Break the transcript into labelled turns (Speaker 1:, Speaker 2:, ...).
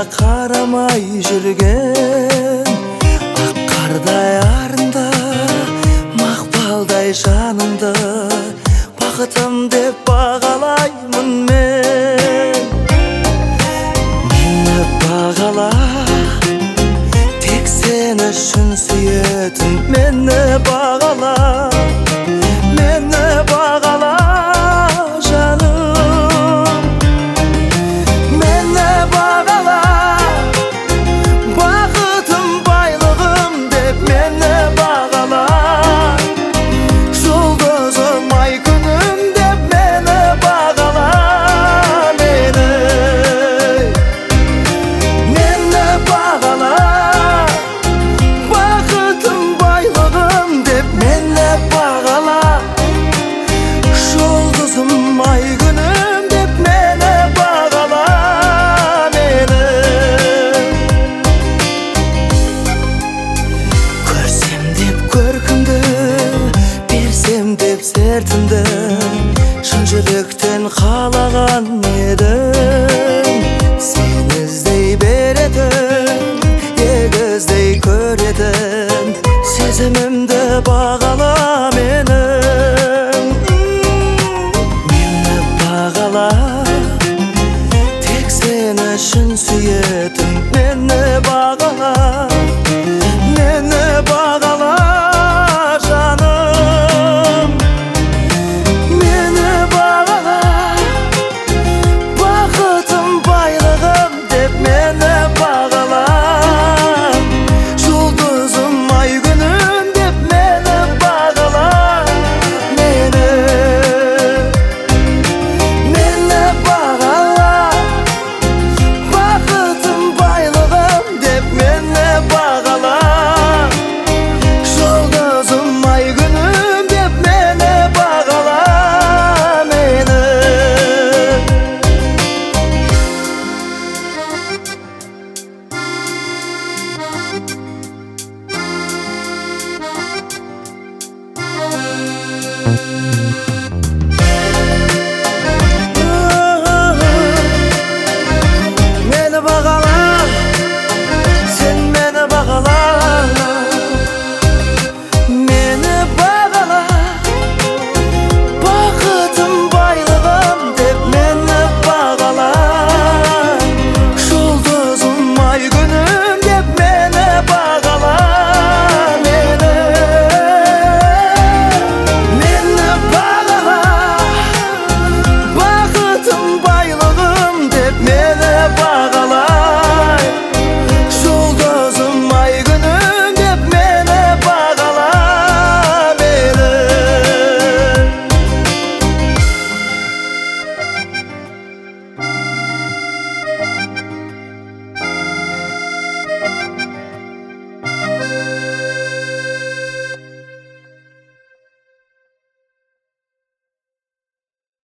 Speaker 1: қарамай жүрген ақ қардай арында мақпалдай жаныңды бақытым деп бағалаймын мен. Мені бағала, тек сен үшін сүйетін мені бағала, мені бағала жаным. Мені бағала, бақытым байлығым деп мені бағала, жұлдызым ай күнім деп мені бағала. Мені бағала, бақытым байлығым деп мені бағала, жұлдызым ай күнім деп мені бағала. Көрсем деп көркімді, берсем деп сертімді, шын жүректен қалаған едім. Сен іздей беретін, егіздей көретін, сезімімді баға